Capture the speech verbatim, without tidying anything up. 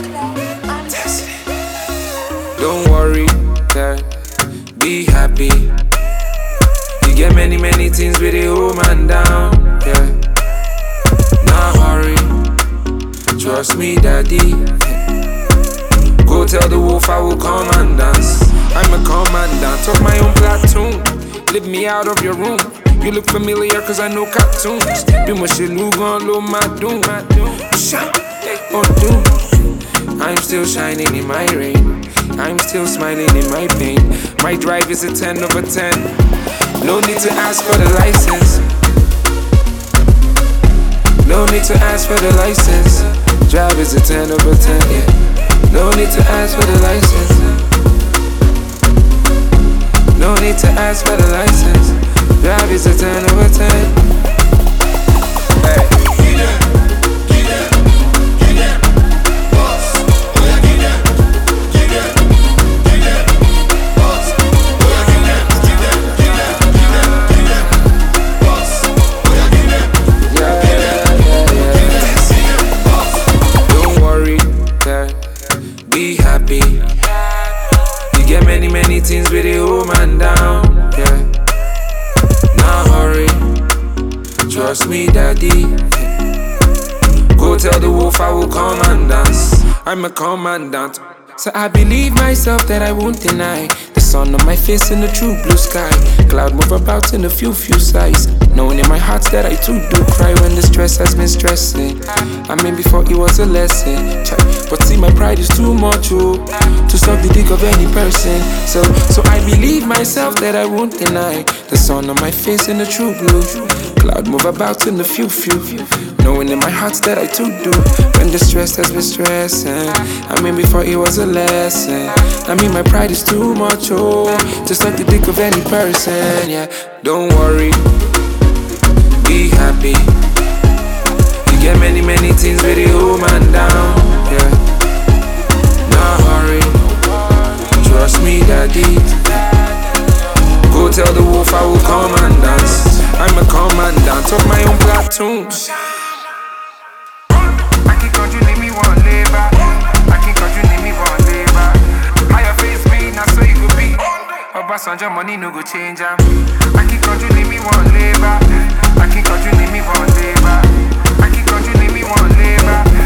Don't worry, yeah. Be happy. You get many, many things with the old man down, yeah. Nah hurry, trust me, daddy. Go tell the wolf I will come and dance. I'm a commandant of my own platoon. Leave me out of your room. You look familiar cause I know cartoons. Be much look on low my doom. Shine, on doom. I'm still shining in my rain. I'm still smiling in my pain. My drive is a ten over ten. No need to ask for the license. No need to ask for the license. Drive is a ten over ten, yeah. No need to ask for the license. No need to ask for the license. Drive is a ten over ten. Hey. Get up, get up, get up, boss. Oh yeah, get up, get up, get up, boss. Oh yeah, get up, get up, get up, get up, get up, boss. Oh yeah, get up, yeah, yeah, yeah, yeah, boss. Don't worry, yeah. Be happy. You get many, many things with the old man down, yeah. Trust me, daddy. Go tell the wolf I will come and dance. I'm a commandant. So I believe myself that I won't deny the sun on my face in the true blue sky. Cloud move about in a few few sighs. Knowing in my heart that I too do cry when the stress has been stressing. I mean before it was a lesson, but see my pride is too much, oh, to suck the dick of any person. So, so I believe myself that I won't deny the sun on my face in the true blue. Cloud move about in the few few. Knowing in my heart that I too do when the stress has been stressing. I mean before it was a lesson. I mean my pride is too much, oh, to suck the dick of any person, yeah. Don't worry, be happy. You get many, many things with the old man down, yeah. Nah hurry, trust me, daddy. Go tell the wolf I will come and dance. I'm a commandant of my own platoon. I can call you, leave me one labor. I can call you, leave me one labor. How your face be, now so you could be. Obasanjo money no go change am. I can call you, leave me one labor. I can call you, leave me one labor. I can call you, leave me one labor.